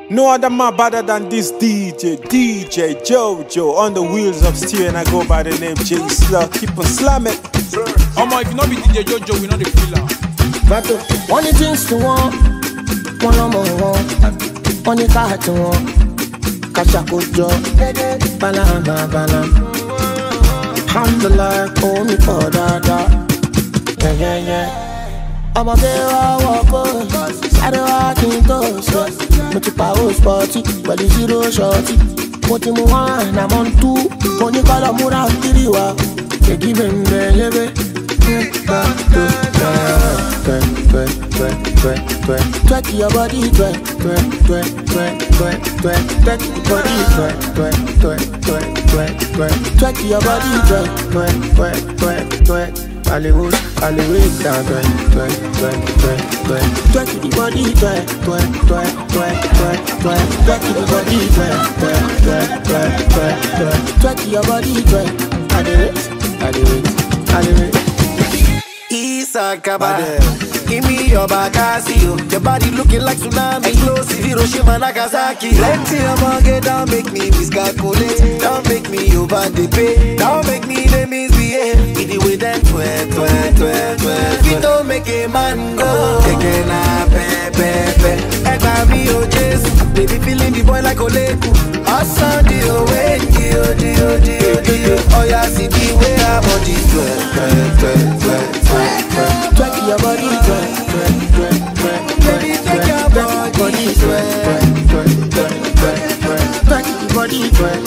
No other man better than this DJ Jojo on the wheels of steel, and I go by the name J Slug. Keep on slamming. If you not be DJ Jojo, we not the filler. But one things to want, one on one, one car to want, Kashakujo, Balama. Alhamdulillah, call me for that. Yeah. I'm a bear, walk, I don't walk in those. But if I was party, but the zero shorty. What you want, I'm on two. When you call a mura, they give him the twerk your body, twerk your body, twerk. Hollywood, down, twerk the body, twerk your body, twerk. Isakaba, give me your Bakasio. Your body looking like tsunami. Explosive Hiroshima, Nagasaki. Plenty of money, don't make me miscalculate. Don't make me over the pay. Don't make me the misbehave. It with them twerk. If don't make a man go, taking a pepe. Egba mi o Jesu, baby feeling the boy like Oleku. Awesome deal, wait, deal. Oh yeah, see the way I body twerk your body, baby take your body, twerk the body,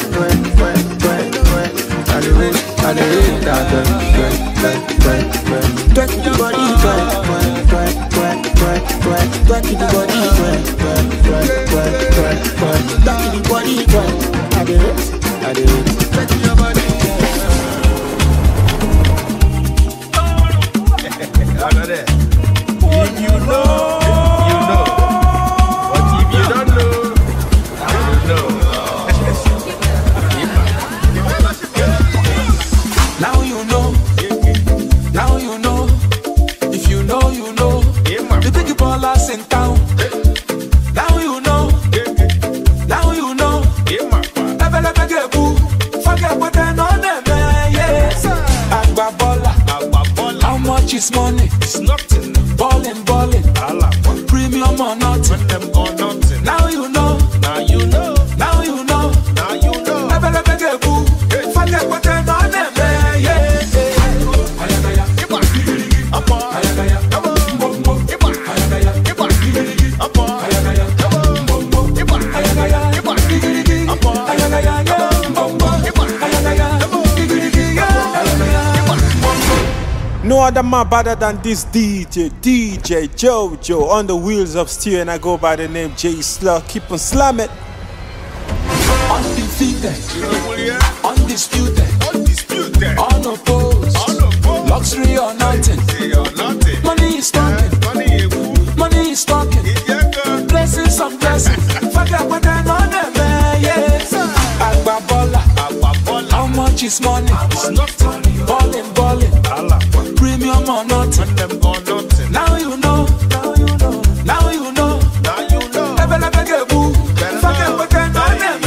I live that, twerk the body, twerk the body, I live, twerk your body. If you know, you know. But if you don't know, you know. Now you know. If you know, you know. The big ballers in town. Now you know. Forget what they know them, yes. Agba baller. How much is money? It's nothing. Ballin'. Premium or nothing. When them or nothing. Now you know. Forget what they know them, yes. No other man better than this DJ Jojo on the wheels of steel, and I go by the name J Slug. Keep on slamming. Undefeated, undisputed, unopposed, luxury or nothing. Money is talking, blessings on blessings. Forget what they know them, yes. Agba baller, how much is money? It's nothing. Ballin', premium or nothing. When them or nothing. Now you know. Forget what they know them,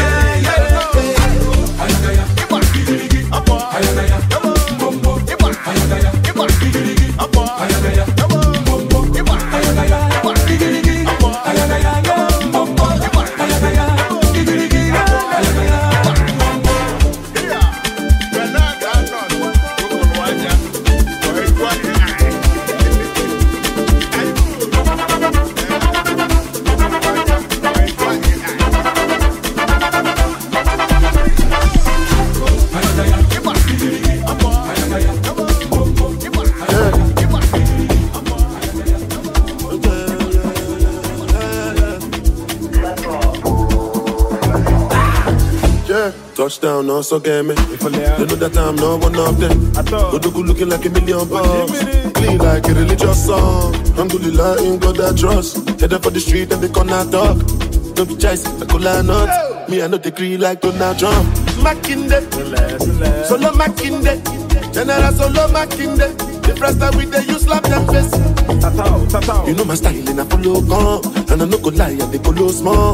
Touchdown, also get me. They know that I'm not one of them. Odugu looking like $1 million. Clean like a religious song. Alhamdulillah, in God I trust. Headed for the street and they corner talk. Don't be chased, I could line up. Me, I know the creed like Donald Trump. Makinde, solo Makinde. General solo Makinde. The first time we dey, you slap them face. You know my style and I follow come. And I no go lie, and they follow small.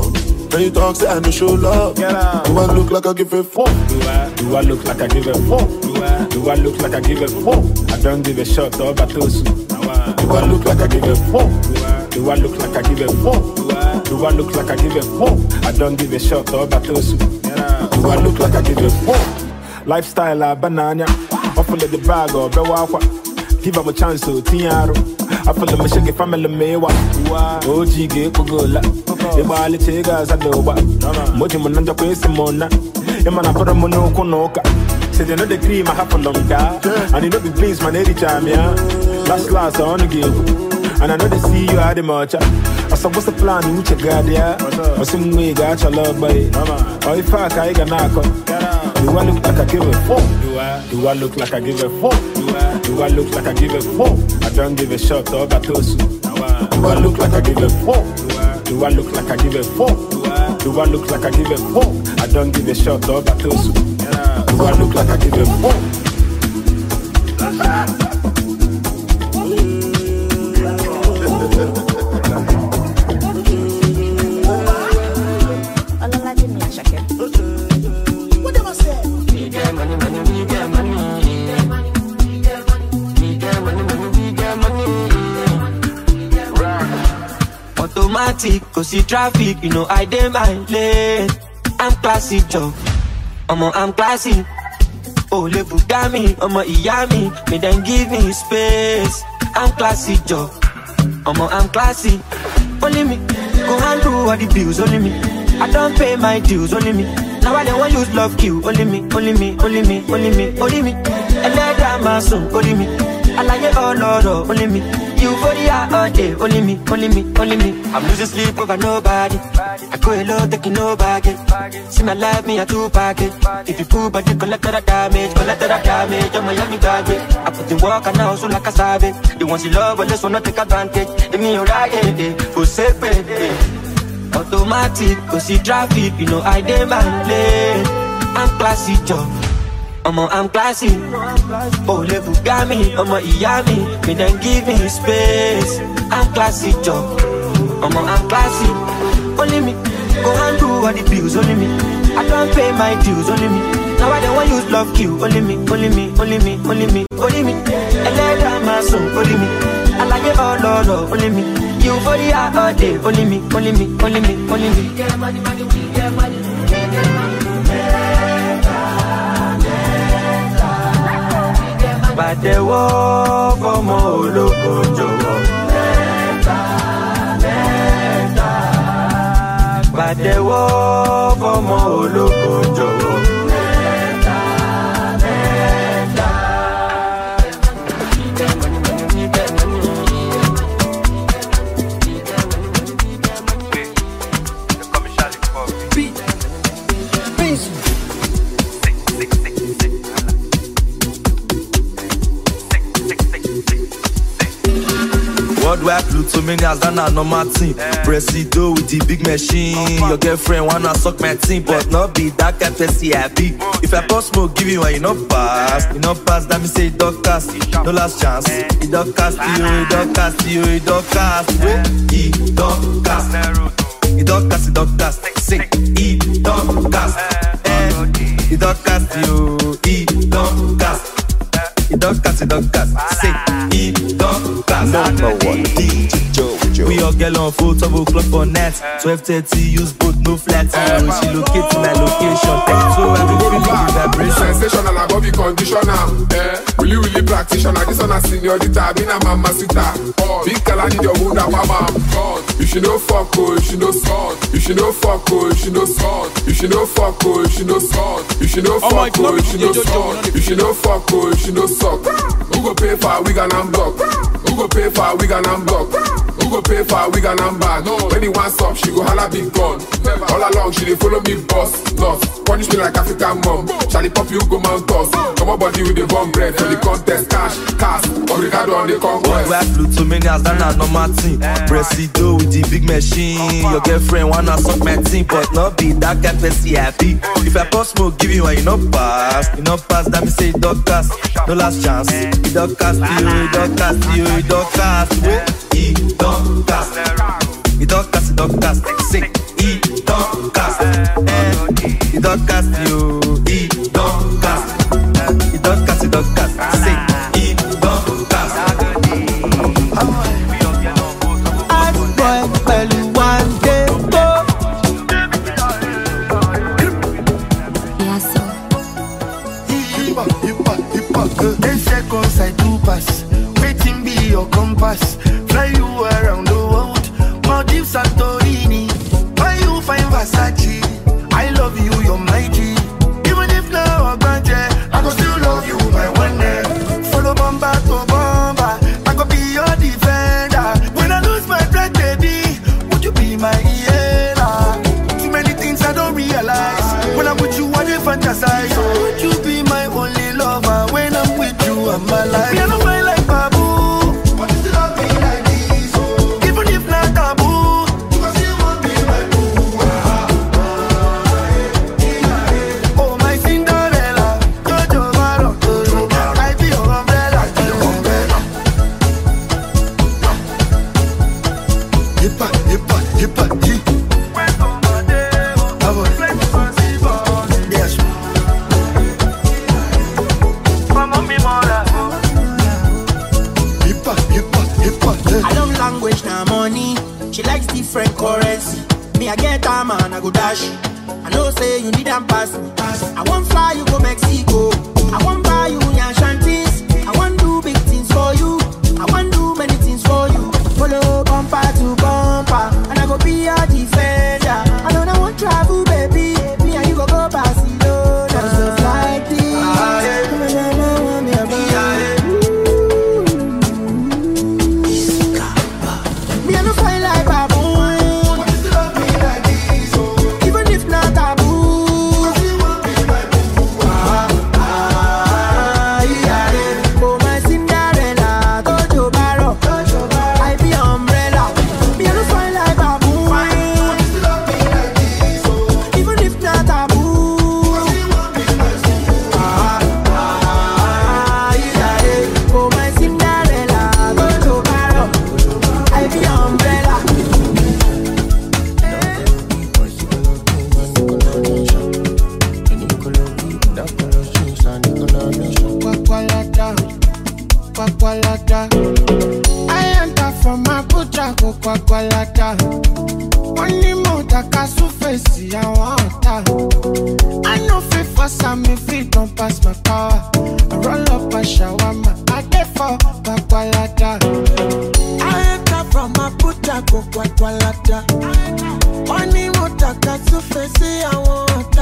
When you talk, say I no show love. Do I look like I give a fuck? Do I look like I give a fuck? Do I look like I give a fuck? I don't give a shot to Batosu. Do I look like I give a fuck? Do I look like I give a fuck? Do I look like I give a fuck? I don't give a shot to Batosu. Do I look like I give a fuck? Lifestyle banana. Offer the bag or Bewakwa. Give them a chance to Tiaro. I feel the machine family mewa. OG get Kugola. The Bali Tegas at the Oba. Mojimonanda Pesimona. Emana Paramono Konoka. Say they know the cream I have a long car. And you know the please my lady jam, yeah. Last on the game. And I know they see you at the march. I said, what's the plan? You check God, yeah. Or some way got your love by it. Or if I can knock. Do I look like I give a fuck? Do I look like I give a fuck? Do I look like I give a fuck? I don't give a shot to Batosu. Do I look like I give a fuck? Do I look like I give a fuck? Do I look like I give a fuck? I don't give a shot to Batosu. Do I look like I give a fuck? Automatic, cause see traffic, you know I dey my lane. I'm classy, Joe. I'm classy. Oh, le Bugami, Iyami, me then give me space. I'm classy, Joe. I'm classy. Only me, go handle all the bills, only me. I don't pay my dues, only me. Now I don't want use love kill, only me, only me, only me, only me, only me. And let that my son, only me. I like it all, only me. You for the all day, only me, only me, only me. I'm losing sleep over nobody. I go alone, taking no baggage. See my life, me a two packet. If you pull, but you collect that damage, I'm Miami garbage. I put in work and now so like a savage. You want to love, but just wanna take advantage. Give me your right, for separate. Automatic, cause see traffic, you know I dey my lane. I'm classy, Joe. I'm classy. Oh, le Bugami, Iyami, me then give me space. I'm classy, Joe. I'm classy. Only me, go handle all the bills, only me. I don't pay my dues, only me. Now I don't want use love kill, only me, only me, only me, only me, only me. And let that my son, only me. I like it all, only me. You for the all day, only me, only me, only me, only me. We get money, we get money, we get money. Bàtẹ́ wọ́ fọmọ ológo jọ̀wọ́. Bàtẹ́ wọ́ fọmọ ológo jọ̀wọ́. Worldwide Plutomanias, that na normal thing. Presido with the big machine. Your girlfriend wanna suck my team, but not be that kind person I be. If I pour smoke, give you one, you not pass. That me say it don't cast. No last chance. It don't cast you, it don't cast you, it don't cast. It don't cast. It don't cast, it don't cast. Sing. It don't cast. It don't cast you, it don't cast. It don't cast, it don't cast. Say, it don't cast. Number one, DJ Jojo. We all get on full 12 o'clock for net. 12:30, use both, no flat. When she locate my location, so I be feeling the vibration. Sensational, I be conditional. Really practitioner. This one a seniorita, I been a mama sita. Big color need your wound up, mama. You should know fuck, you should know salt. You should know fuck, you should know salt. You should know fuck, you should know salt. You should know fuck, you should know salt. You should know fuck, you should know salt. Who go pay for a wig and I'm block? Who go pay for a wig and I'm block? Who go pay for a wig and I'm bad? When he wants up, she go holla big gun. All along, she dey follow me boss. Punish me like African mom. Charlie pop you go mount us. Come on body with the bomb bread for the contest. Cash, Obrigado on the conquest. Worldwide Plutomanias, that na normal thing. Presido with the big machine. Your girlfriend wanna suck my team, but not be that kind person I be. If I pour smoke, give you one, you not pass. That me say it don't cast. No last chance. It don't cast you, it don't cast you, it don't cast. It don't cast. It don't cast, it don't cast. Sing. he don't cast. He don't cast you, he don't cast. He don't cast, he don't cast. Say, he don't cast. Ask boy, well you one day go. Yeah, so 10 seconds I do pass. Waiting be your compass. Fly you around the world. Maldives, Santorini. Why you find Versace? I love you, you're my G. Even if now I'm gone, I go still love you, my one day. Follow bomba to bomba. I go be your defender. When I lose my breath, baby, would you be my healer? Too many things I don't realize. When I'm with you, I dey fantasize. Would you be my only lover? When I'm with you, I'm alive. Me, I don't feel like Babu. But you still love me like this, oh. Even if not taboo, because you won't be my boo. Oh, my Cinderella, Jojo Maro, I be your umbrella, Hippa, hippa, hippa, hip. Yes. Hippa, hippa, hippa, I love language now money. She likes different currency. Me I get a man I go dash. I know say you need and pass me. I want fly you go Mexico. I want buy you yan shanties. I want do big things for you. I want do many things for you. Follow bumper to bumper, and I go be your defender. I don't want travel, baby. Me and you go Barcelona. Just like this. Me I no fight like baboon. But you still love me like this, oh. Even if not taboo. Because you won't be my boo. Oh my Cinderella, Jojo Maro, I be umbrella. Me I no fight like baboon. But you still love me like this, oh. Even if not taboo. Because you won't be my boo. Oh my Cinderella, Jojo Maro, I be umbrella. Kwakwalada. I enter from Abuja, go Kwakwalada. Money more taka surface, I want. I know fit for some, if it don't pass my power. I roll up a shawarma, I get for Kwakwalada. I enter from Abuja, go Kwakwalada. Money more taka surface, I want.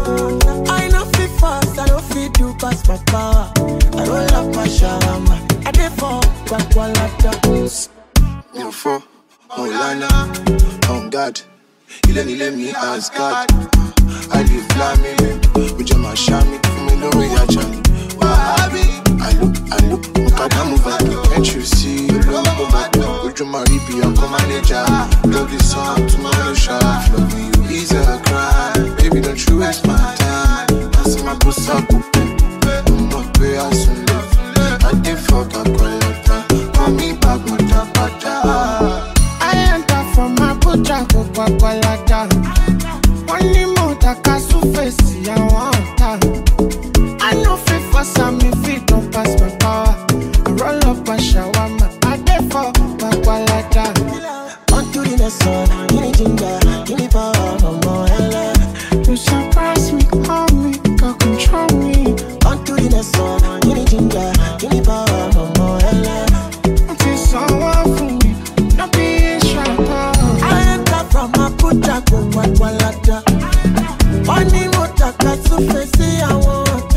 I know fit fast, I don't fit do pass my power. I roll up a shawarma, I get for Kwakwalada. You're for Maulana, on God. You let me ask God. I live flaming, with your mashami, me know we are Charlie. Wahabi, I look, look at them over. Can't you see? You look back, would you marry be a manager? Love this song to my shop. Love me, you easy a cry. Baby, don't you waste my time. I see my pussy up, I'm not way I soon love. I did fuck up, call me back, my tapata. I enter from Abuja, go Kwakwalada. Money more taka surface, I want. I know fit for some, if it don't pass my power. I roll up a shawarma, I get for Kwakwalada. On to the next one, give me ginger, give me power, no more hella. You surprise me, call me, can control me. On to the next one, give me ginger, give me power, no more hella. Until someone for me, not be shy. I enter from Abuja, go Kwakwalada. Money more taka surface, I want.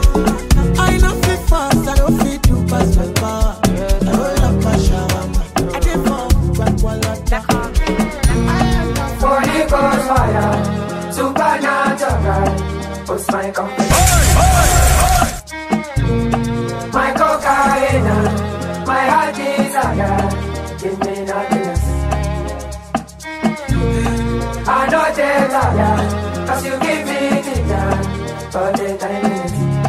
I know fit fast, I don't fit to pass my power. I roll up a shawarma, I dey for Kwakwalada. Holy Ghost fire, supernatural, what's my company? My cocaine, my heart desire, give me nothing. I know they're tired, cause you give me ginger, for the time.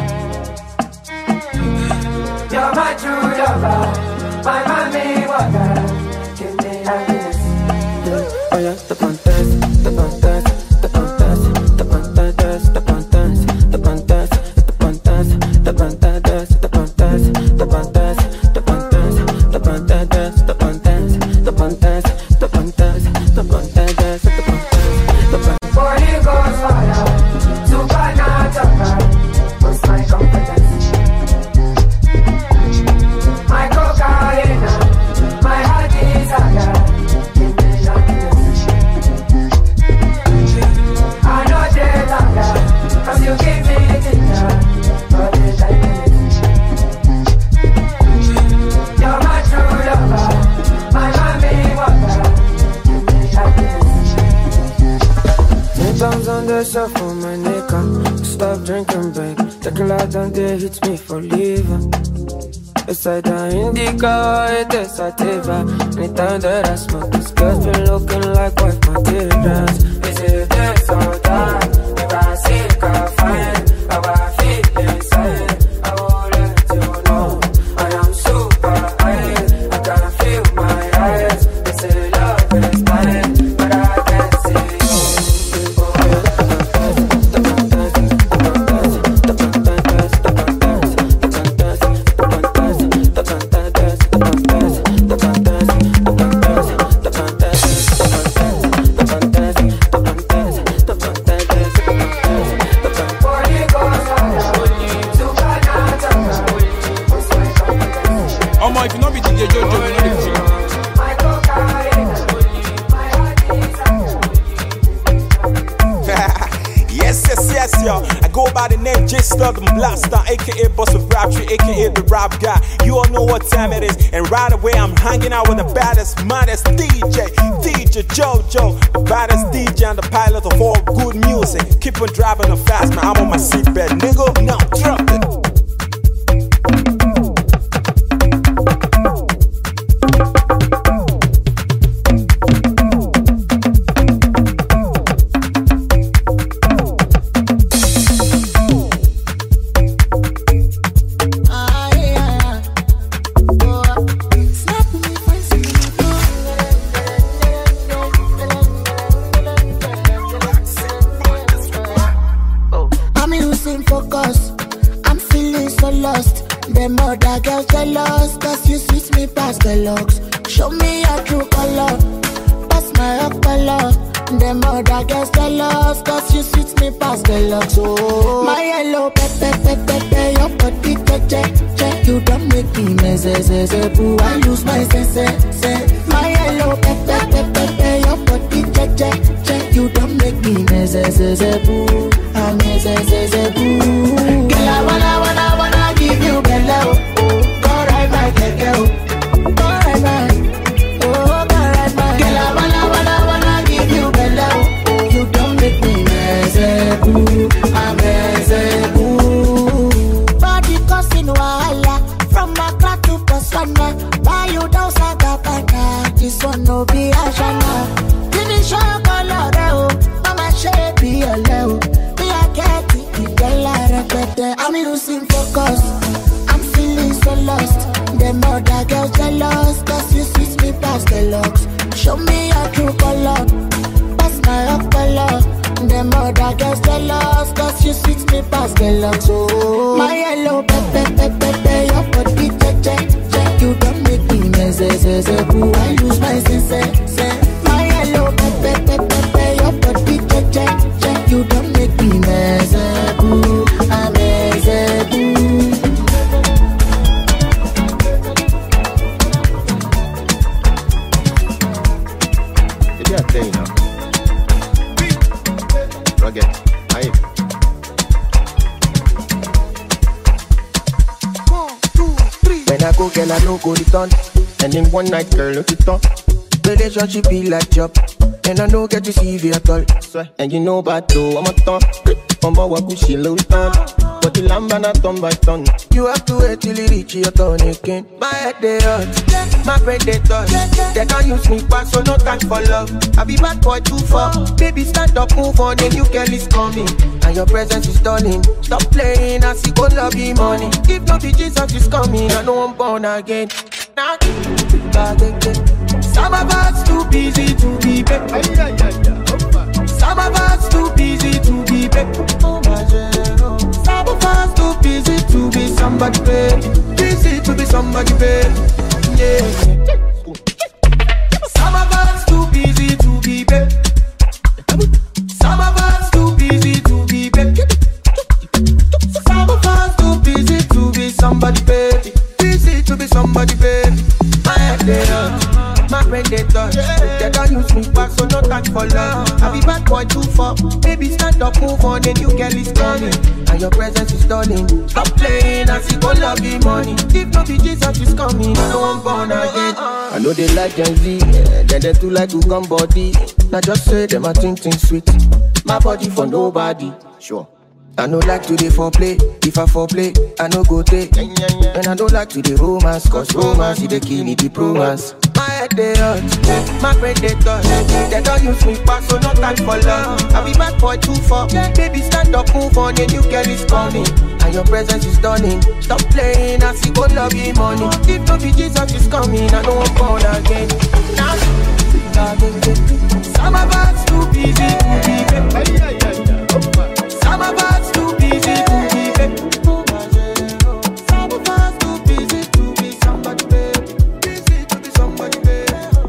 You're my true lover, my mommy water, give me happiness. Oh yeah, step on test. Cider, indica, it is sativa. Anytime that I smoke, this girl's been looking like wife materials. Is it this or that? If I seek, I find how I feel inside. I will let you know I am super high. I can feel my eyes. They say love is blind, but I can't see Blaster, aka Boss of Rap Tree, aka the Rap Guy. You all know what time it is, and right away I'm hanging out with the baddest, maddest DJ Jojo, the baddest DJ and the pilot of all good music. Keep on driving them fast, man. I'm on my seatbelt, nigga. Now drop it. One night girl, look it up. Relationship be like job, and I don't get to see you at all. And you know about though, I'm a ton. Bumba wakushi low ton, but the lamb and a ton by ton. You have to wait till you reach your turn again. My head they hurt, my brain they touch. They can't use me back, so no time for love. I be bad boy too far. Baby stand up, move on, the new girl is coming, and your presence is stunning. Stop playing, I see good love be money. If not the Jesus is coming, I know I'm born again. Some of us too busy to be back. I be bad boy too far. Baby, stand up, move on, a new girl is coming. And your presence is stunning. Stop playing, I see go love the money. If no be Jesus is coming, I know I'm born again. I know they like Gen Z, then they too like to come body. Now just say them I think sweet. My body for nobody, sure. I no like to dey foreplay. If I foreplay, I no go take. And I don't like to dey romance, cause romance is the key, need the romance. My head they hurt, my brain they touch. They don't use me back, so no time for love. I be bad boy too far. Baby, stand up, move on, a new girl is coming. And your presence is stunning. Stop playing, I see go love you money. If no be Jesus is coming, I know I'm born again. Now, some of us too busy to be. Some of us too busy to be. Some of us too busy to be somebody, baby. Busy to be somebody, baby.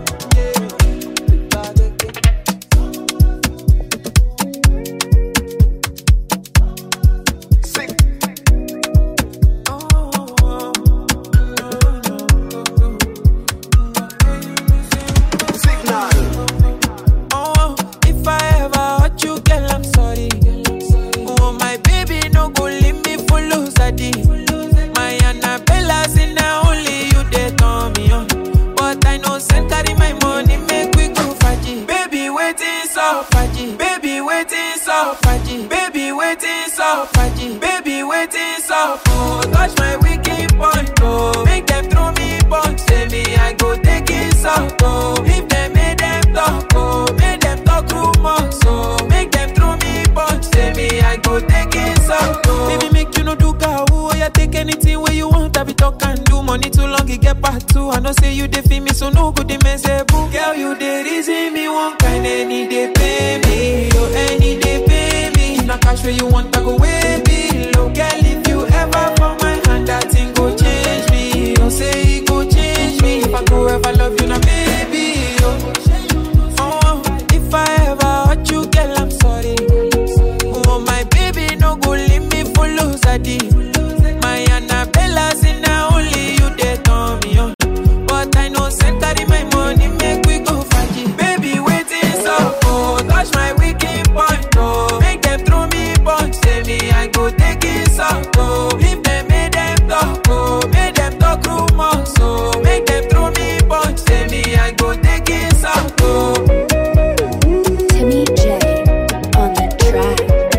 Baby, waiting so oh, touch my wicked point, oh. Make them throw me punch, say me I go take it so oh. If they made them talk, oh, make them talk rumors, so make them throw me punch, say me I go take it so oh. Baby, make you no do cow, oh, yeah, take anything where you want, I be talk and do money too long, it get part two. I know say you dey feel me, so no good, they may say boo. Girl, you dey reason me one kind, any day pay me, oh, any day pay me. If not cash where you want, I go way below. Girl, if you ever fall my hand, that thing go change me. Don't say it go change me. If I go ever love you, now baby, oh, if I ever hurt you, girl, I'm sorry. Oh, my baby, no go leave me for lose a D. My Annabella, say now only you they turn me on. But I know say carry my money, make we go fight it. Baby, waiting so oh, touch my wicked point, oh. Make them throw me punch, say me I go take it so oh. If they made them talk, oh, make them talk rumors, so make them throw me punch, say me I go take it so oh. Timmy J on the track.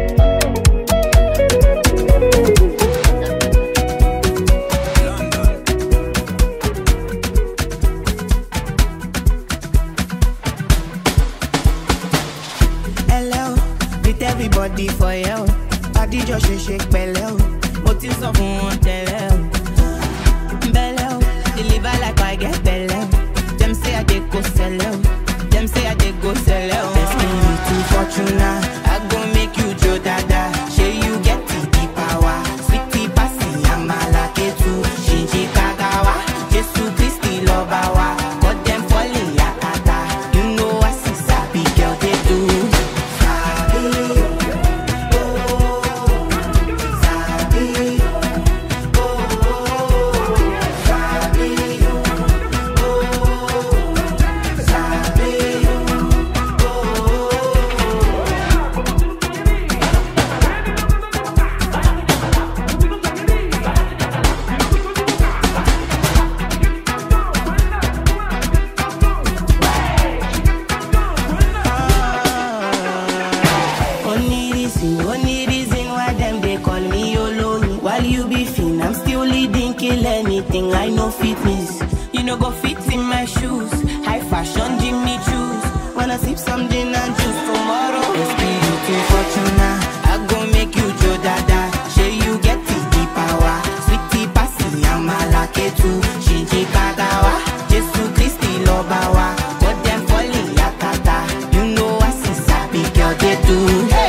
Hello, with everybody for you. Body just shake belly. What is up on belly? Belly, deliver like I get belly. Them say I dey go sell out. Them say I dey go sell out. Best me too fortuna. I go make you Joe Dada. Show you get the power. Sweetie passy, I'm a lucky too. Shinji Kagawa, Jesus Christi Lobawa. Got them falling yakata. You know I see sabi girl they do. Only reason why them they call me YOLO. While you be fin, I'm still leading, kill anything. I know fitness, you know go fit in my shoes. High fashion, Jimmy choose. Wanna sip some gin and juice tomorrow. Let's be looking fortuna. I go make you Joe Dada. Show you get the power. Sweetie passy, I'm a lucky too. Shinji Kagawa, Jesus Christi Lobawa. Got them falling yakata. You know I see sabi girl they do. Hey.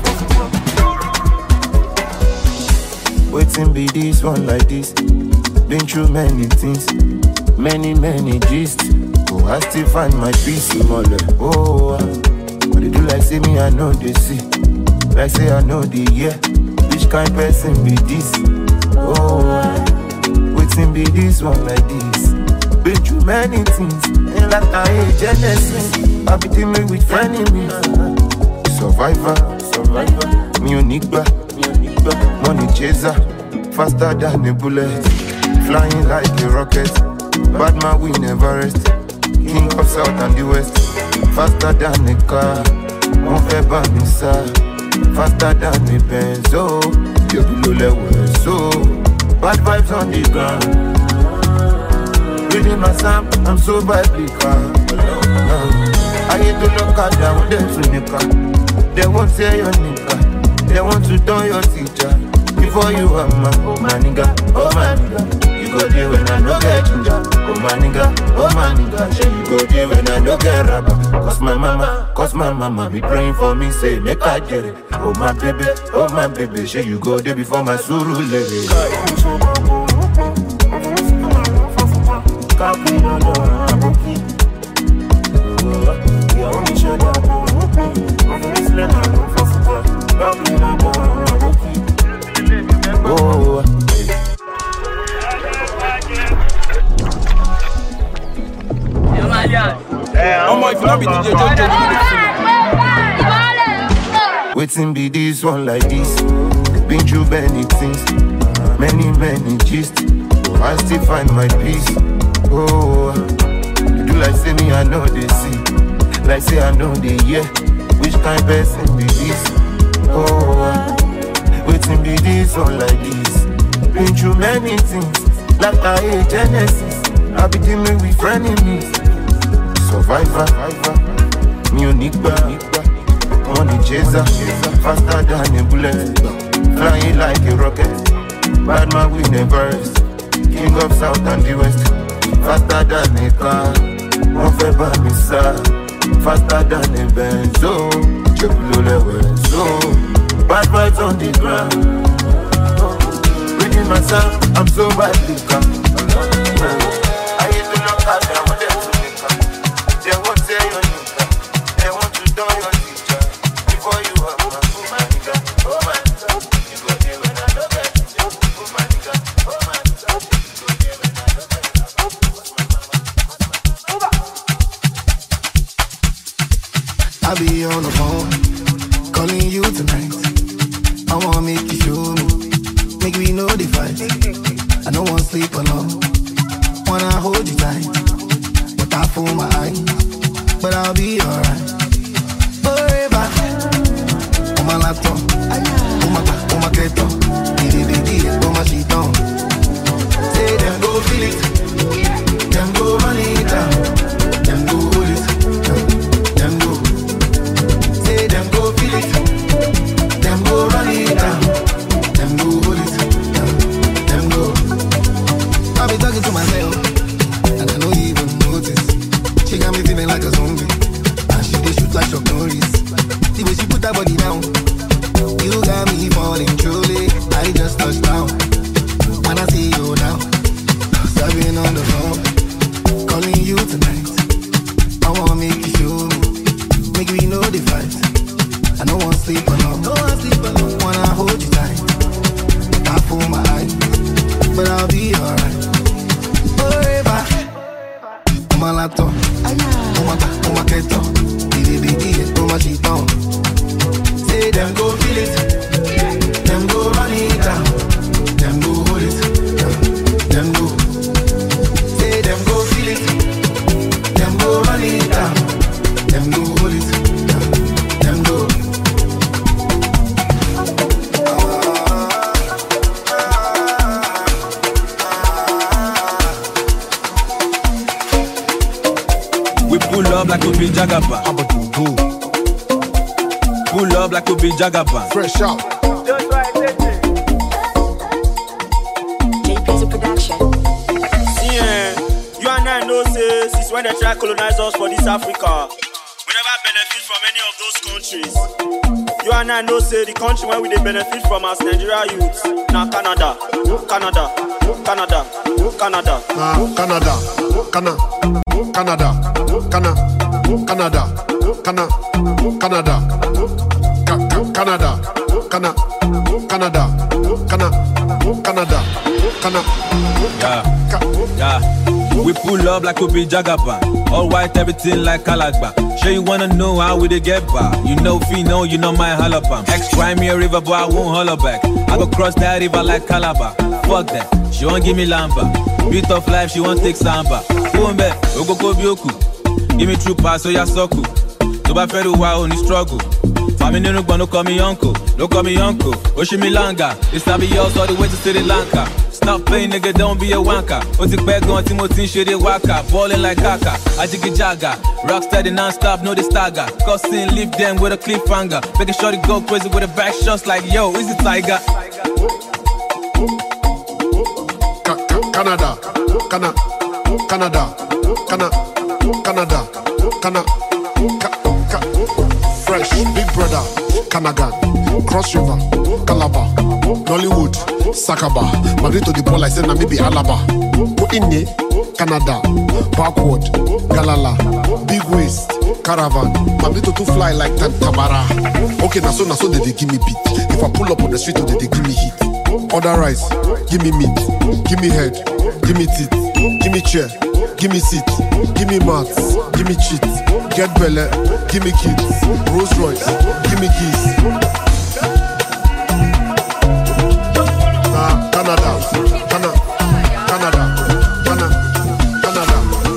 Waiting be this one like this. Been through many things, many gist. Oh, I still find my peace in my life. Oh, but they do like say me, I know they see. Like say I know the year. Which kind person be this? Oh, waiting be this one like this. Been through many things, and like I hate Genesis. I be dealing with frenemies. Survivor, me unique, money chaser, faster than a bullet, flying like a rocket. Bad man we never rest. King of South and the West, faster than a car. Mon fait pas me ça, faster than a Benz. Oh, you below level, so bad vibes on the ground. Reading my Sam, I'm so biblical. I hate to look at them when they to nigga. They won't say your nigga. They want to turn your teacher. Before you are my nigga, oh my nigga. You go there when I no get ginger. Oh my nigga, you go there when I no get rubber. Cause my mama be praying for me, say make I get it. Oh my baby, say you go there before my suru lady. Oh, if you not be DJ Jojo, waiting be this one like this. Been through many things, many gist. I still find my peace. Oh, you do like say me, I know they see. Like say I know they hear. Which kind person be this? Oh, waiting be this one like this. Been through many things, like I hate Genesis. I be dealing with frenemies. Survivor, me unique, money chaser, faster than a bullet, flying like a rocket. Bad man we never rest. King of South and the West, faster than a car. Mon fait pas me ça, faster than a Benz. Oh, je below level, so bad vibes on the ground. Reading myself, I'm so badly calm. I hate to look at them when they're too nigga. They won't say your nigga. They want to turn your teacher. Before you are my nigga, oh my nigga. You go there when I know that. Oh my nigga, oh my nigga. You go there when I know that. I'll be on the phone, calling you tonight. I wanna make you show me, make me know the fight. I don't wanna sleep alone, wanna hold you tight, but I fool my eyes, but I'll be alright. Forever, on my laptop, on my keto, on my sheet on. Say them go feel it, them go run it down, them go hold it, them go. Say them go feel it, them go run it down, them go hold it, them go. I be talking to myself, and I know you even notice. She got me feeling like a zombie, and she dey shoot like Chuck Norris. The way she put that body down, you got me falling truly. I just touched down, when I see you now. So I've been on the phone, calling you tonight. I wanna make you show me, make me know the fight. I don't wanna sleep alone, wanna hold you tight. I fool my eyes, but I'll be alright. Forever, on my laptop, on my keto, on my sheet on. Say them go feel it, them go run it down, them go hold it, them go. Say them go feel it, them go run it down, them go hold it, them go. We pull up like we be Jagaba. Pull up like we be Jagaba. Fresh out. JP's a production. Yeah, you and I know say since when they try colonize us for this Africa, we never benefit from any of those countries. You and I know say the country where we dey benefit from as Nigeria youths. Now Canada. Canada. Canada. Canada. Canada. Canada. Canada. Canada. Canada. Canada. Canada. Canada. Canada. Canada. Yeah. We pull up like we be Jagaban. All white, everything like Kalagba. Sure you wanna know how we dey get by. You know Fino, you know my halabam. Ex-crime me a river, but I won't holler back. I go cross that river like Calabar. Fuck that, she won't give me lamba. Beat of life, she won't take samba. Boom back, Ogoko Bioku. Give me true pass, so ya soku. Toba Feru wa only struggle. Family no gonna call me uncle. Don't call me uncle. Oshimilanga. This time be yours all the way to Sri Lanka. Stop playing, nigga, don't be a wanker. Oti back on Timothy, shitty waka. Ballin' like Kaka, Ajiki Jaga. Rocksteady non-stop, no the stagger. Costing, leave them with a cliffhanger. Making sure to go crazy with a back shots like, yo, is it Tiger? Canada. Canada. Canada. Canada. Canada. Fresh, Big Brother, Kanagan, Cross River, Calabar, Nollywood, Sakaba, Madrid to the ball, I said, na maybe Alaba. Go in there, Canada, Backward, Galala, Big Waist, Caravan, Madrid to fly like Tamara. Okay, na so they give me beat. If I pull up on the street, they give me heat. Order rice, give me meat, give me head, give me teeth, give me chair, give me seat, give me mats, give me cheat. Get belly, give me kids. Rolls Royce, give me keys. Canada, Canada, Canada, Canada, Canada,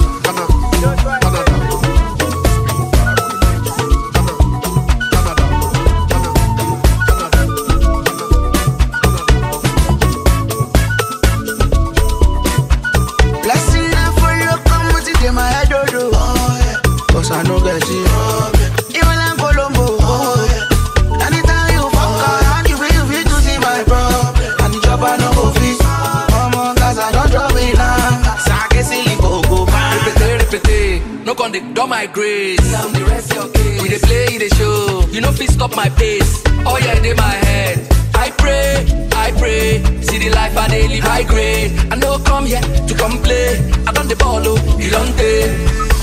Blessing now for you, come with it in my head, oh, yeah. Cause I know that you even in Colombo, oh, yeah. Anytime you fuck around, you feel to see my problem. And the job I know go fit. Come on, cause I don't drop it now. Sake silly go man. Repete, no con dey do my grace. I'm the rest your case. We dey play the show. You know fit stop my pace. Oh yeah, in my head. I pray. See the life I dey live high grade. I no come here to complain. I done the ball, oh, you don't take.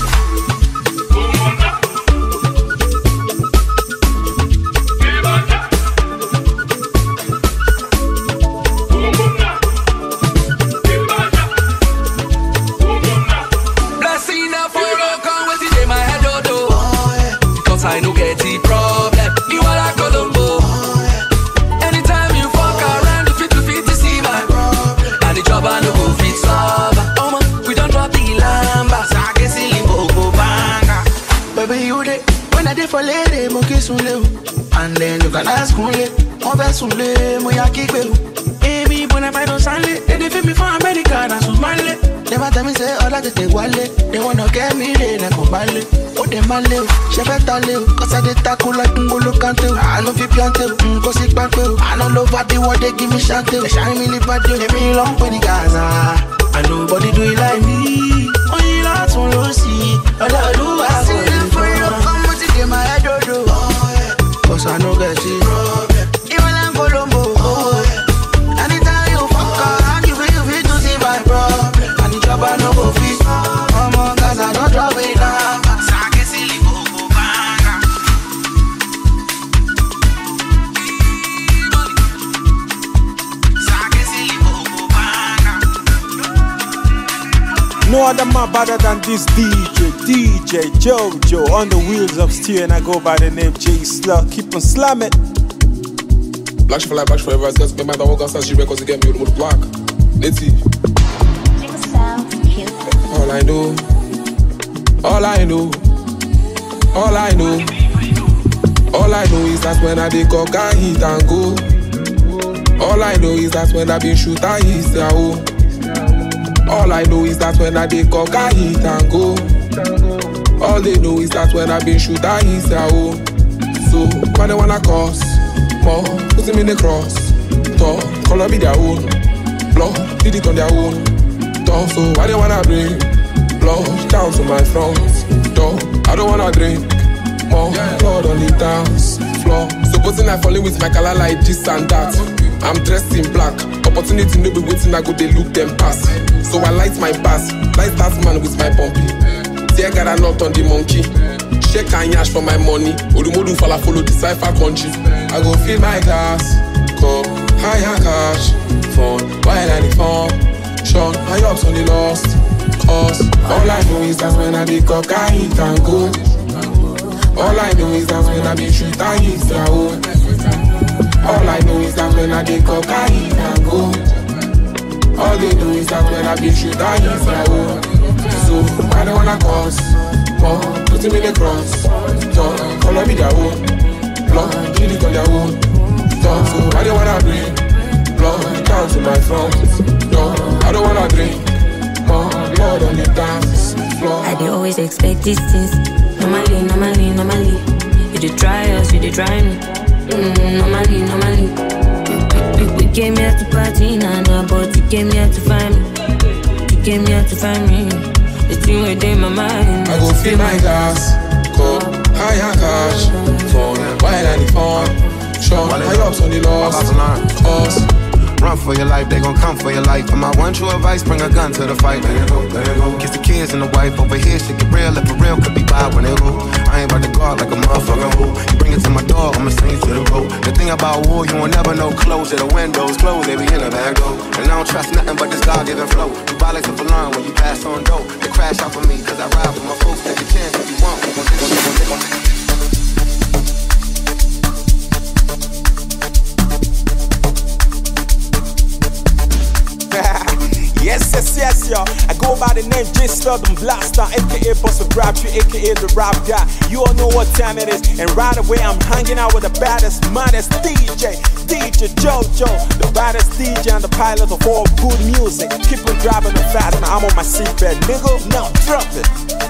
I no get the problem. You are like Colombo. Anytime you fuck around, you fit to see my problem. And the job I no go fit solve. Oh man, we don't drop the lamba. Sake silly go banga. Baby, you dey when I dey for lady, mo kiss unle. And then you can ask unle. Mo best unle, mo ya kikwe. Baby, when I find on Sunday, they fit me for America, that's who's manly. Never tell me say all that they take wale. They wanna get me they like a ballet. Oh, they man live, she better live. Cause I did tackle like Ngolo Kante. I know fi piante, cause it back. I don't love what they want, they give me shante. They shine me live bad, they me long for the Gaza. And nobody do it like me. Only lots on low see. All I do I see it for you. Come with it in my head, oh, yeah. Cause I know that she even in Colombo, oh, yeah. Anytime you fuck around, you feel to see my problem. And the job I know go fit. Come on, cause I don't drop it down. Sake silly go banga. Sake silly go banga. No other man better than this DJ Jojo on the wheels of steel, and I go by the name J Slug. Keep on slamming. Black for life, black forever. It's just my mother walk outside, she records again, me with the block. Letty. All I know, all I know, all I know, all I know is that when I dey cock I hit and go. All I know is that when I been shoot I hit ya oh. All I know is that when I dey cock I hit and go. All they know is that when I been shoot I hit ya oh. So why they wanna cause more? Put him in the cross. Talk, color be their own. Blood, did it on their own. Talk, so why they wanna bring blood down to my front door? I don't wanna drink more blood on the dance floor. So Supposing I fall in with my color like this and that. I'm dressed in black. Opportunity no be waiting, I go they look them pass. So I light my pass, light that man with my pumpy. Tear got a knot on the monkey. Shake and yash for my money. Odumodu fala follow the cipher country. I go fill my glass, go higher cash, phone, while I the phone. Sean, my ups on the lost cause. All I know is that when I be cocaine can go. All I know is that when I be shoot I use their own. All I know is that when I be cocaine can go. All they know is that when I be shoot I use their own. So I don't wanna cause more, put him in the cross. Don't follow me their own. Blood, kill it on their own. So I don't wanna bring blood down to my front. No, I don't wanna drink more blood on the dance floor. I dey always expect these things. Normally. You dey try us, you dey try me. Normally. We came here to party, nah, but you came here to find me. You came here to find me. The thing within my mind. I go fill my glass, go higher cash, phone, while I the phone. Sean, my ups on the lost cause. Run for your life, they gon' come for your life. And my one true advice, bring a gun to the fight. There you go. Kiss the kids and the wife over here, shit get real. If for real, could be bad when they go. I ain't about to guard like a motherfucking hoe. You bring it to my door, I'ma sing to the road. The thing about war, you won't never know. Close the windows, close, they be in the back door. And I don't trust nothing but this God-given flow. You violate the alarm when you pass on dope. They crash out for me, cause I ride with my folks. Take a chance if you want. We gon' take. Yes, y'all. I go by the name J Spelled Blaster, aka Boss of Rapture, aka the Rap Guy. You all know what time it is, and right away I'm hanging out with the baddest, maddest DJ JoJo, the baddest DJ and the pilot of all good music. Keep on driving the fast, and I'm on my seatbelt, nigga. Now drop it.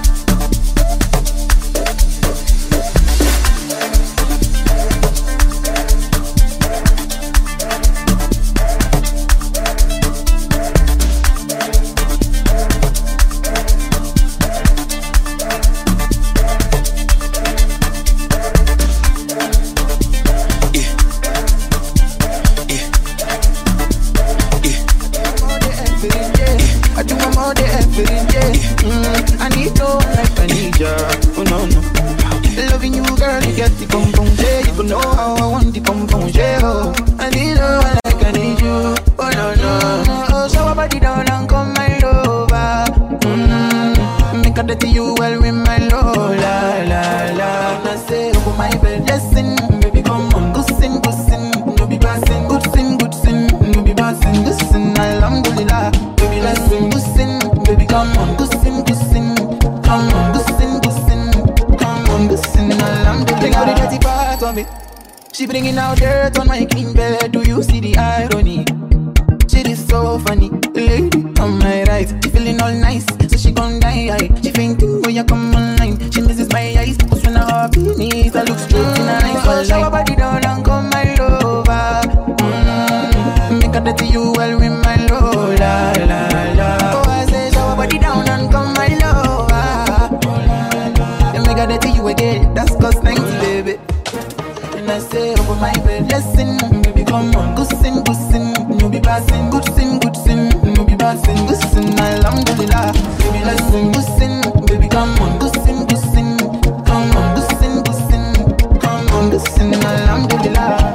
She bringing out dirt on my clean bed. Do you see the irony? Shit is so funny. The lady on my right, she feeling all nice, so she gon' die. She fainting when you come online. She misses my eyes, cause when I hop in knees, I look straight in her eyes. So shower body down and come my lover. Make her dirty you well with my low, la la la. Oh, I say shower body down and come my lover. And make her dirty you again, that's cause 90, baby. And I say over my bed, listen, baby, come on, good sin, no be passing, good sin, no be passing, good sin, alhamdulillah, baby, listen, good sin, baby, come on, good sin, come on, good sin, come on, good sin, alhamdulillah.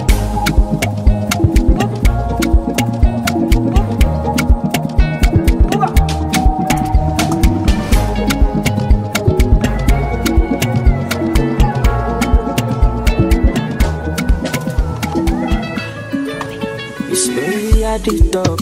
This dog.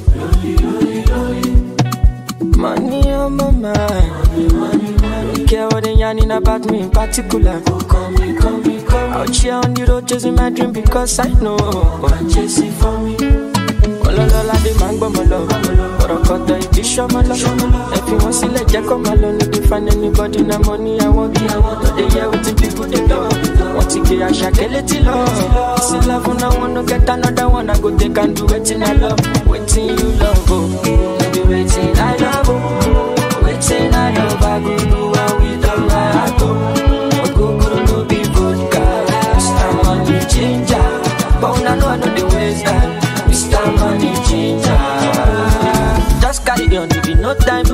Money on my mind. Don't care what they yarning about me in particular. Out here on the road chasing my dream because I know I'm chasing for me. Ololola de mango my love. But I cut the edition my love. If you want to see let Jack come alone, if you find anybody na money I want it. But they hear what the people they love. Want to get a shakeleti love. See love when I wanna get another one. I go take and do it in I love. Waiting you love, oh. Maybe waiting I love, oh. Waiting I love, I go do what we done my heart, oh. I go no be vodka. I'm on the ginger.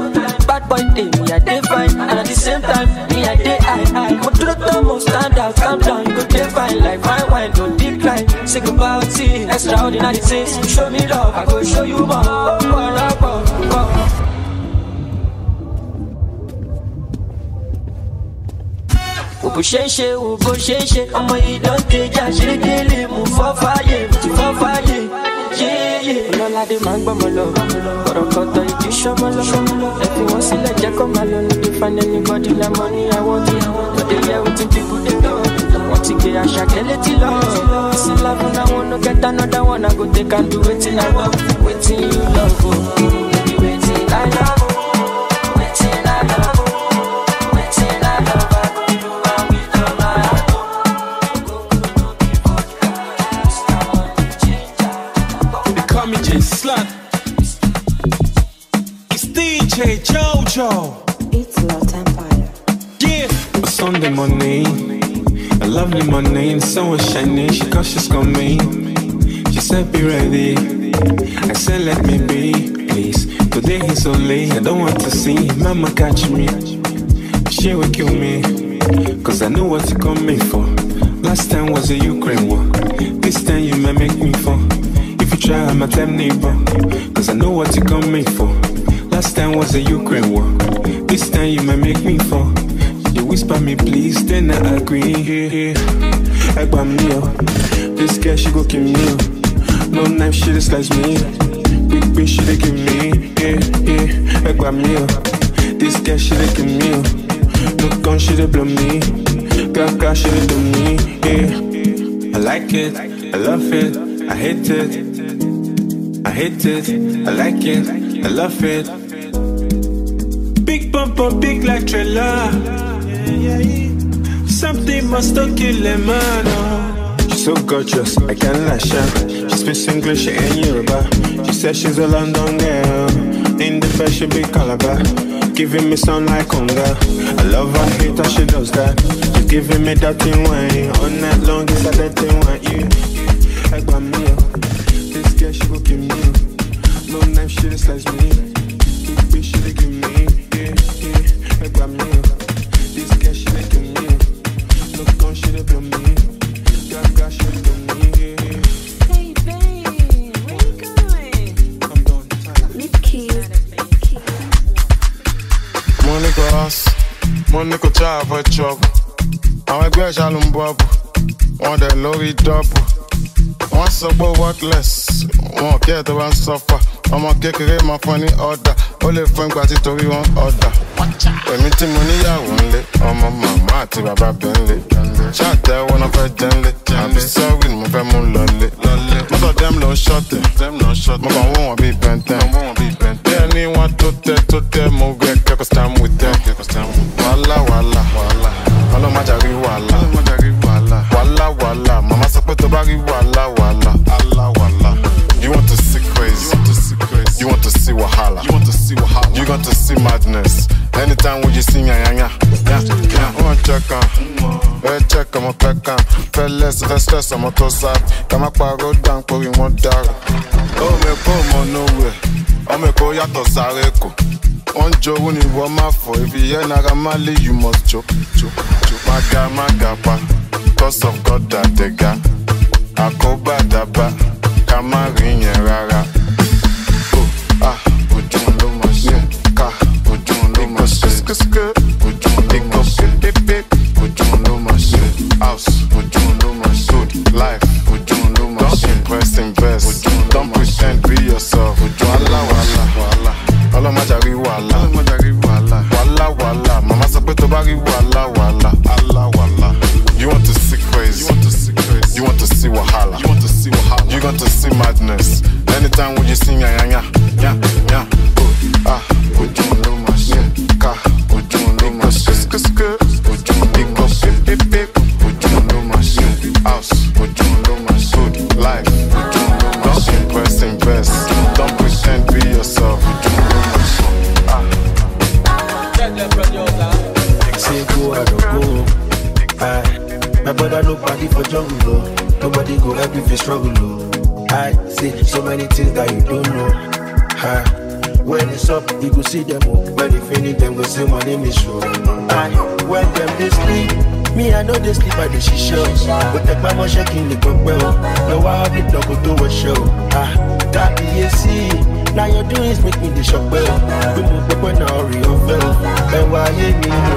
Bad boy day, me I dey fine. And at the same time, me I dey high. But to the top, most stand out, calm down. You go dey fine like fine wine, don't decline. Say goodbye, see, extraordinary things. Show me love, I go show you more. Bó ṣe ń ṣe o bó ṣe ń ṣe ọmọ yìí ló ń tẹjà ṣe délé mú fọ́fáyé ti fọ́fáyé yéyé. Ọlọ́ládé máa ń gbọ́mọ lọ kọ̀rọ̀kọ̀tọ̀ ìdí ṣọmọ lọ ẹ fi wọ́n sílẹ̀ jẹ́ kó máa lọ no dey find anybody like money I want it no dey hear wetin people dey talk wọ́n ti gbé Àṣàkẹ́ létí lọ sí láfún náà wọn no get another one I go take and do wetin I love wetin you love o baby wetin I love o wetin I love o wetin I love. Slut. It's DJ Jojo. It's Lot Empire. Yeah. A Sunday morning, a lovely morning, the sun was shining, she cause she's coming. She said be ready, I said let me be, please. Today is so late, I don't want to see mama catch me. She will kill me, cause I know what you coming for. Last time was a Ukraine war, this time you may make me fall. If you try, I'm a damn neighbor, cause I know what you coming for. Last time was a Ukraine war, this time you might make me fall. You whisper me please, then I agree. Egba me up, this girl she go kill me. No knife she just slice me. Big bitch she dey give me. Egba me up, this girl she dey kill me. No gun she dey blow me. Gaga she dey do me. I like it, I love it, I hate it. I hate it, I like it, I love it. Big bumper, big like trailer. Something must have killed a man. Oh. She's so gorgeous, I can't lash her. She speaks English and Yoruba. She says she's a London girl. In the bed she be Calabar. Giving me sound like hunger. I love her, hate her, she does that. She's giving me that thing wine. All night long, it's a that thing wine. I got me up. This girl, she go give me. No knife, she just slice me. Bitch, she dey give me. I got me. This girl, she dey give me. No gun, she dey blow me. Gaga, she dey do me. Hey, babe, where you going? I'm done. Need keys. Money go house, money go job for trouble. Àwọn ẹgbẹ́ ṣàlùm bọ́ọ̀bù, wọ́n dẹ̀ lórí dọ́ọ̀bù. Wọ́n sọ pé worthless, wọn kí ẹ̀ tó bá ń sọ́fà. Ọmọ kékeré máa fún ní ọ̀dà, ó lè fún ìgbà títorí wọn ọ̀dà. Èmi tí mo níyàwó ńlé, ọmọ màmá àti bàbá bẹ̀ ńlé. Ṣáàtẹ̀wọ́ náà fẹ́ jẹ́ ńlé, àbí sọ́ọ̀rì ni mo fẹ́ mú lọlé. Most of them ló ń ṣọ̀tẹ̀, mo kàn wọ́n wọn bíi bẹ́ntẹ́n. Bí ẹni wọn tó tẹ́, mo gbé kẹ́kọ̀ọ́ stand with them. Wàhálà, ọlọ́mọdé rí wàhálà. Wàhálà, màmá sọ pé tó bá rí wàhálà. You want to see crazy, you want to see wahala, you want to see madness. Anytime when you see ya. One check on my peck on. Fell less, stress on my toes up. Come up, road down, put in one dog. Oh, me come nowhere. Oh, me go yato sareko. One joe when you want my for. If you hear Nagamali, you must choke. Magapa. Cause of God that they got. Akoba daba. Kamarin rara. Ojun lo ma se. Ojun lo ma se. Ojun lo ma se. House. Ojun lo ma se. Life. Ojun lo ma se. Don't invest. Don't pretend be yourself. Wala. Ọlọ́mọdé rí wàhálà. Wàhálà. Mama sọ pé tó bá rí wàhálà. You want to see crazy. You want to see wahala. You want to see madness. Anytime when you sing ya. Ojun lo ma se. Ojun lo ma se. Ojun lo ma se. House. Ojun lo ma se. Life. Don't invest. Don't pretend be yourself. Ojun lo ma se. Say go, I don't go. My brother nobody for jungle, nobody go help if you struggle. I say so many things that you don't know. When it's up, you go see them. When they finish, them go say my name is show. When them they sleep, me I know they sleep by the shisha. But take my mom shaking the cup well. No I have it, no go to a show. That BAC. Now your doings make me the shock well. We move up when I real fell. And why you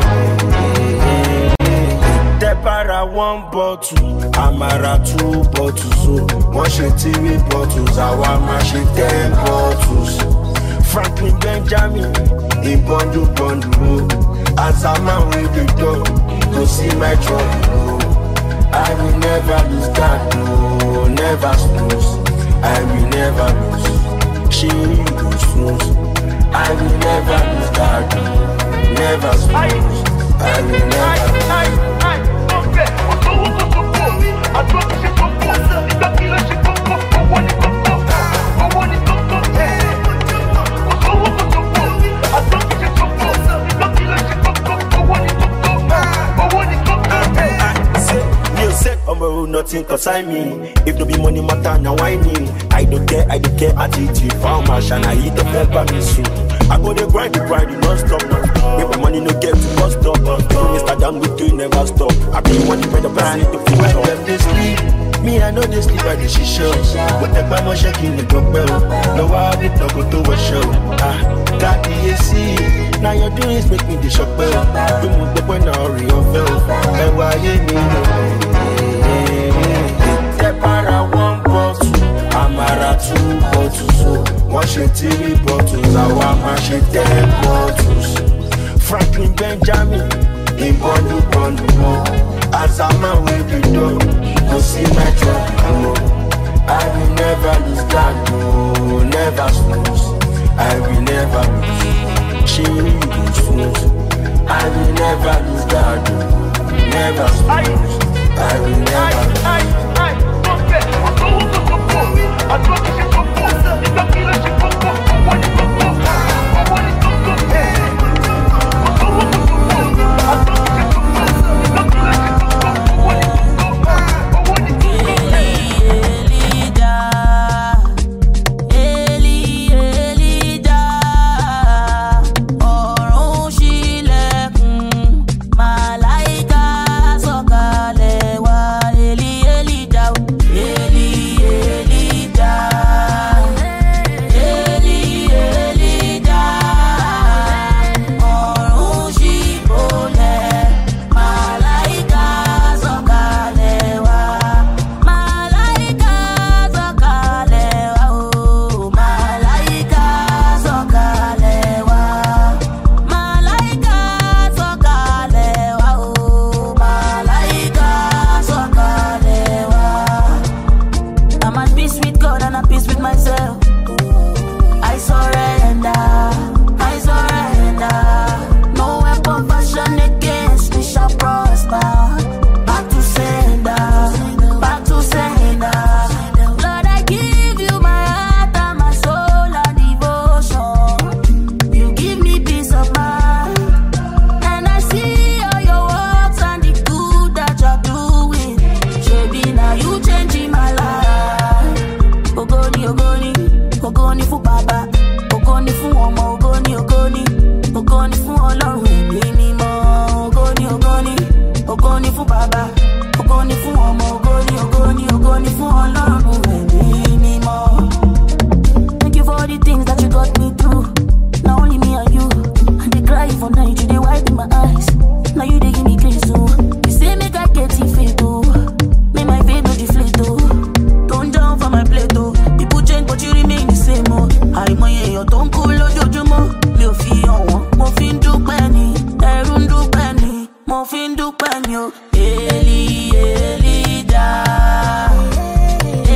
Tepara 1 bottle, Amara 2 bottles. So one shit TV bottles, our machine 10 bottles. Franklin Benjamin, in bundle. As I'm out with the door, go see my trouble. I will never lose that, no, never snooze. I will never lose. She will snooze. I will never lose that, never snooze. I will never lose. Nothing concern me. If no be money matter, now whining. I don't care, attitude. Found my shine, I eat the fed by me soon. I go the grind, non-stop. Make my money no get to bust up. Mr. Damn good to never stop. I be one by the brand to feel like them they sleep. Me, I know they sleep by the shisha. But take my mom shaking the cup well. No, I have it, no go to a show. Got BAC. Now your doings make me the shock well. You move up when I real fell. And why you need Tepara 1 bottle, Amara 2 bottles. So one shit TV bottles, our machine 10 bottles. Franklin Benjamin, in bundle. As I'm out with the door, go see my trouble. I will never lose that, no, never snooze. I will never lose. She will snooze. I will never lose that, no, never snooze. I will never lose. Fin du paño, Eli, da.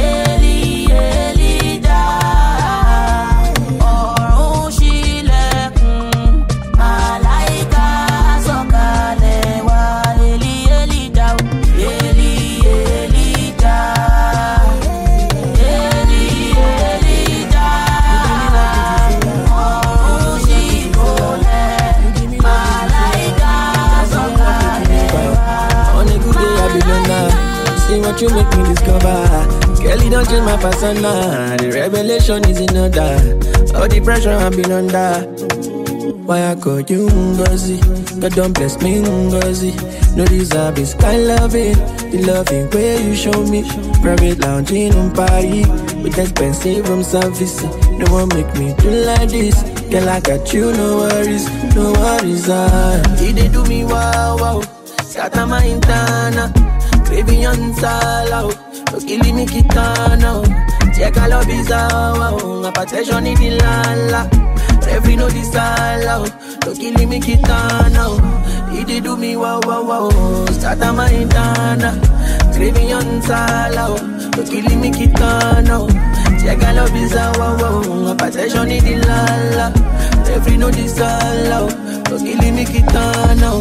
changing my persona. The revelation is in order. All the pressure I've been under. Why I call you Ngozi? God don't bless me Ngozi. No deserve is kind loving. The loving way you show me. Private lounging on Paris with expensive room service. No one make me do like this. Girl, I got you, no worries, no worries. He they do me wow wow. Scatter my intana. Craving on sala. No killing me kitana. Check a love is wow. A protection in the lala. Every no disala. No killing me kitana. He did do me wow wow wow. Scatter my intana. Craving on sala. No killing me kitana. Check a love is wow wow. A protection in the lala. Every no disala. No killing me kitana.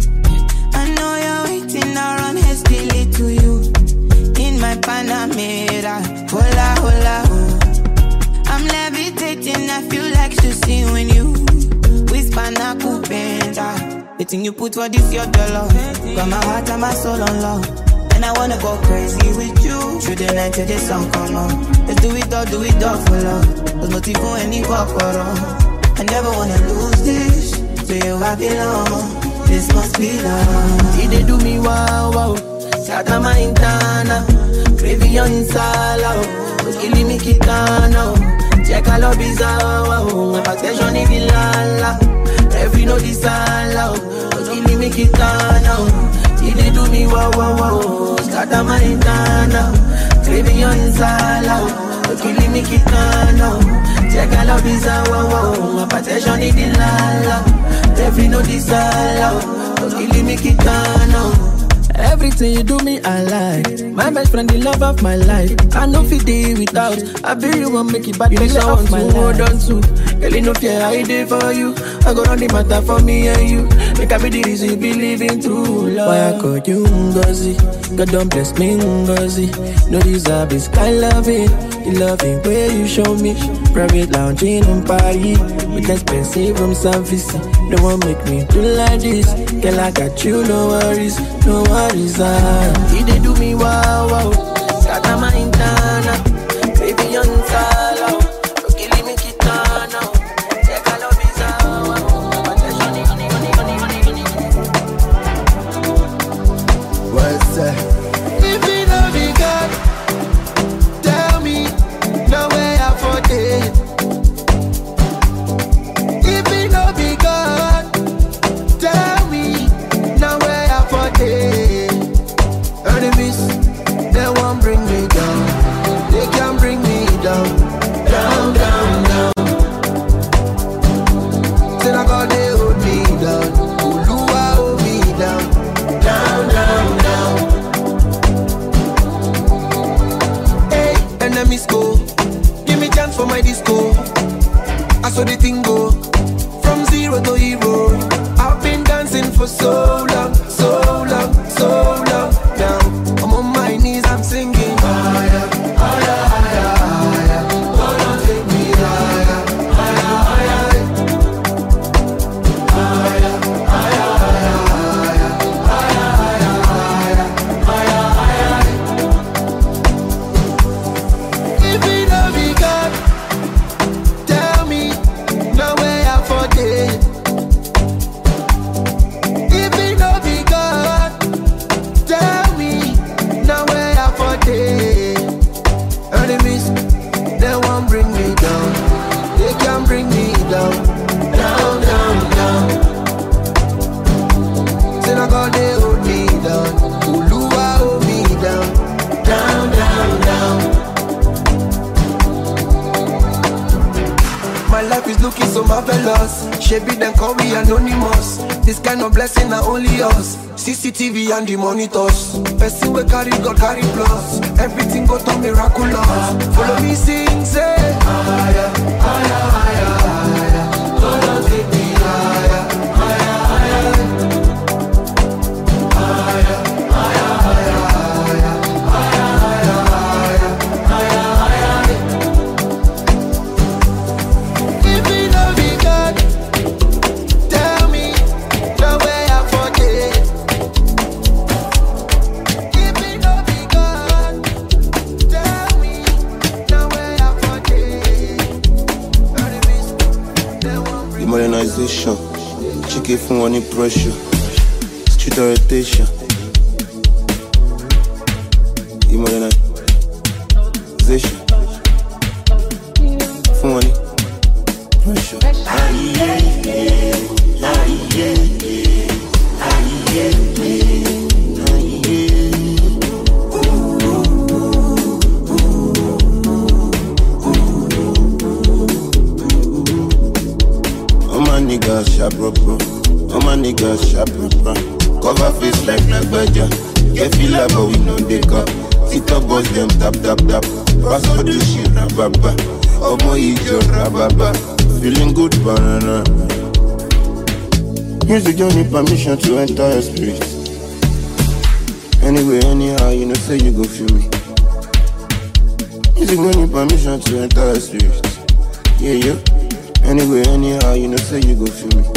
To you in my Panamera, hola, hola, oh. I'm levitating, I feel like to see when you whisper na kupenda. The thing you put for this your dollar. Got my heart and my soul on love. And I wanna go crazy with you through the night till the sun come on. Let's do it all for love. There's not even any quarrel. I never wanna lose this. To you I belong. This must be love. He they do me wow wow. Scatter my intana, craving on sala, killing me kitana. Check a love is my protection in the lala. Every no disala, killing me kitana. He they do me wow wow wow. Scatter my intana, craving on sala, killing me kitana. Check a love is my protection in the lala. Every no disala, killing me kitana. Everything you do me, I like. My best friend, the love of my life. I know if day without. I bet you won't make it back. You know off my hold on to. Girl, you know fear I did for you. I go on the matter for me and you. Make I be the reason you be living through love. Why I call you Ngozi? God don't bless me Ngozi. No deserve is kind loving. The loving way you show me. Private lounging on Paris with expensive room service. No one make me do like this. Girl, I got you, no worries, no worries. He they do me wow wow. Scatter my intana. Baby on sala. No killing me kitana. Check a love is what's that? If you know me God, tell me no way I forget. If you know me God, tell me no way I forget. Enemies, they won't bring me down. They can't bring me down. Down, down, down. Till I got they hold me down. Uluwa hold me down. Down, down, down. Hey, enemies go. Give me chance for my disco. I saw the thing go. From zero to hero. I've been dancing for so long, so long, so long. Now I'm on my knees, I'm singing. Higher, higher, higher, higher. Oh, don't take me higher, higher, higher. Higher, higher, higher, higher, higher, higher, higher. If you love me, God, tell me no way I forget. If you love me, God, tell me no way I forget. Enemies, they won't bring me down. They can't bring me down. Down, down, down. Till I got they hold me down. Uluwa hold me down. Down, down, down. My life is looking so marvelous. Shabby then call me anonymous. This kind of blessing are only us. CCTV and the monitors. Person we carry God carry plus. Everything go to miraculous. Follow me sing say higher, higher, higher, higher. Oh, don't take me higher, higher, higher. Higher, higher, higher, higher. Higher, higher, higher, higher, higher. If you know me God, tell me no way I forget. If you know me God, tell me She gave him any pressure. Street orientation. Modernization. For money. Pressure. All my niggas sharp, bro. All my niggas sharp, bro. Cover face like Badger. Get feel like but we know they got. Sit up, boss them tap. Pass for the shit, rababa. Omo ijo rababa. Feeling good, banana. Music don't need permission to enter your spirit. Anyway, anyhow, you know say you go feel me. Music don't need permission to enter your spirit. Yeah. Anyway, anyhow, you know say you go feel me.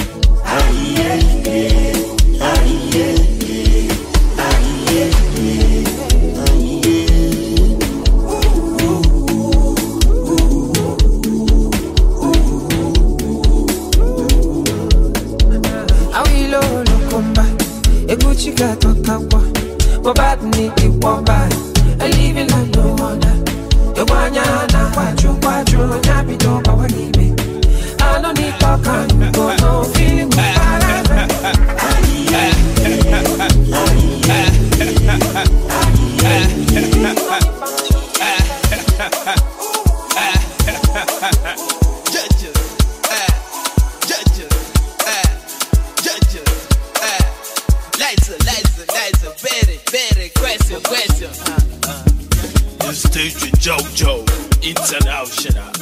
Chica tokawa, but need it one by a living like no other. The one yana, quadru, nappy dog, our living. I don't need talk and go no feeling good. DJ Jojo International.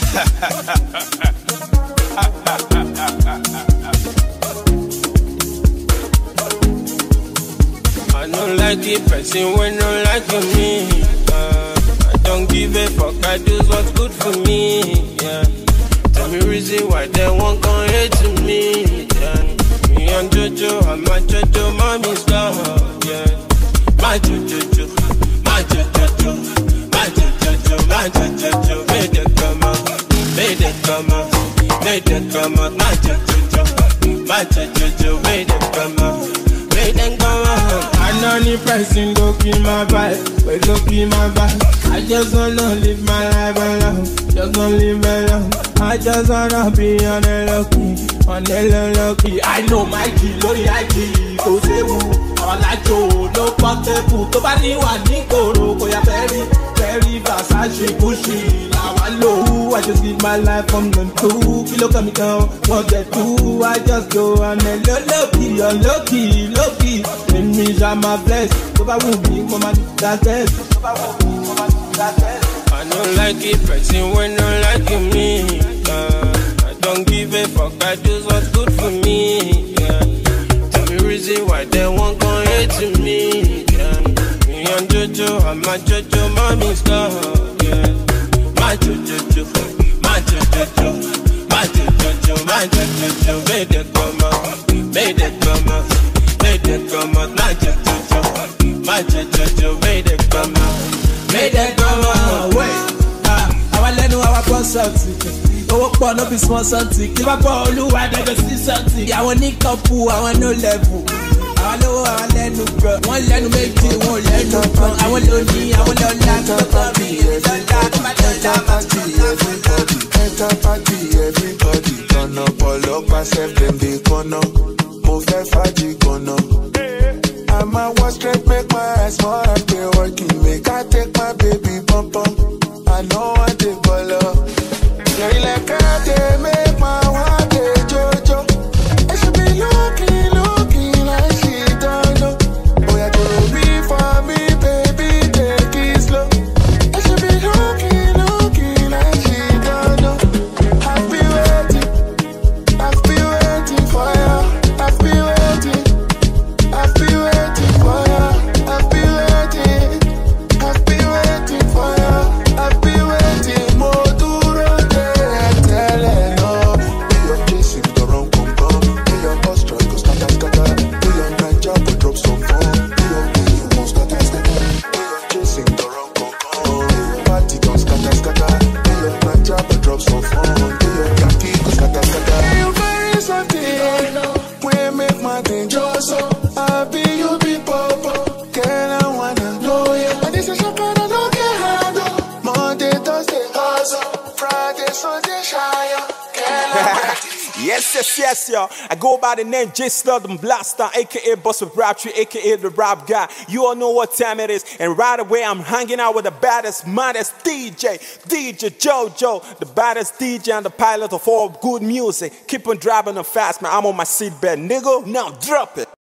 I don't like the person when don't like me. I don't give a fuck, I do what's good for me. Yeah. Tell me reason why they won't come hate to me. Yeah. Me and Jojo, I'm my Jojo, mommy's love. Yeah. My Jojo, my Jojo. My Jojo, made it come out, made it come out, made it come out. My Jojo, made it come out, made it come out. I know the pricing go kill my vibe, but go kill my vibe. I just wanna live my life alone, just wanna live alone. I just wanna be on the low key, I know my kilo, I key, go say who, I like to, no portable, nobody want me go, go ya very Versace, Gucci, now I know. I just live my life from them two. Kilo come down, what get two. I just go and then low key. Let me jam my bless. So I won't be woman, that's it. I don't like it, person when don't like me. I don't give a fuck, I do what's good for me. Yeah. Tell me reason why they won't come hate to me. Yeah. Me and Jojo, I'm my Jojo, mommy's love. Yeah. My Jojo, my Jojo, my Jojo, my Jojo, made it come out, made it come out, made it come out. My Jojo, made it come out, made it come out. Wait, I want to know how I put something. Oh, no be small something. If I call you, I never see something. I want to couple, I want no level. I want to bro. One let me make you, one let no come. I want to need, I want to laugh. Enter party, everybody. Turn up, all up, myself, them they gonna. Move that faji gonna. I'm a one straight, make my eyes more happy working. Make I take my baby bump up. I know I did follow. Yeah, like I did, make my one day Jojo. I should be looking like she don't know. Oh, yeah, do be for me, baby, take it slow. I should be looking like she don't know. I've been waiting for you. I've been waiting look my dangerous. I be you be popo. Girl, I wanna know you. And this is your kind of no get handle. Monday, Thursday, hustle. Friday, Sunday, shy. Girl, I'm ready. Yes, y'all. I go by the name J Sludden Blaster, aka Boss of Rap Tree, aka the Rap Guy. You all know what time it is, and right away I'm hanging out with the baddest, maddest DJ JoJo, the baddest DJ and the pilot of all good music. Keep on driving them fast, man. I'm on my seatbelt, nigga. Now drop it.